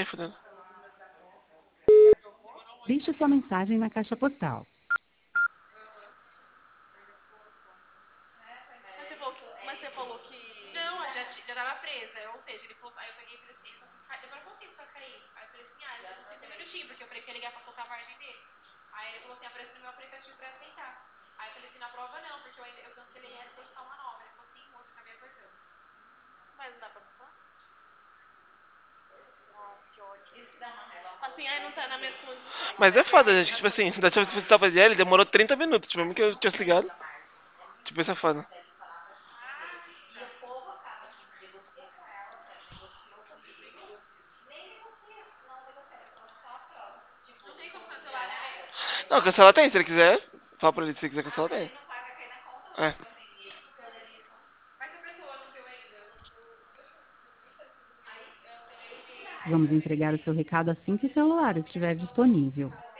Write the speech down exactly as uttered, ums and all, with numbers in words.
Ai, fodendo. Deixe sua mensagem na caixa postal. Mas você falou que. Mas você falou que. Não, já, ti- já tava presa. Ou seja, ele falou. Aí eu peguei e falei assim, ele falou assim, "Ca- demorou quanto tempo pra cair?" Aí eu falei assim, ah, eu cinco minutinhos, porque eu falei que ia ligar pra soltar a margem dele. Aí ele falou assim, apareceu no meu aplicativo pra aceitar. Aí eu falei assim, na prova não, porque eu ainda eu cancelei essa e vou soltar uma nova. Ele falou assim, moça, acabei apertando. Mas não dá pra soltar? Nossa, que ódio. Assim, ai, não tá na minha condição. Mas é foda, gente, que, tipo assim, da última vez que você tava ele demorou trinta minutos, tipo, mesmo que eu tivesse ligado. Tipo, isso é foda. Não tem como cancelar também. Não, cancelar tem, se ele quiser. Fala pra ele se ele quiser cancelar tem. É. Mas se a pessoa não viu ainda, eu não. Vamos entregar o seu recado assim que o celular estiver disponível.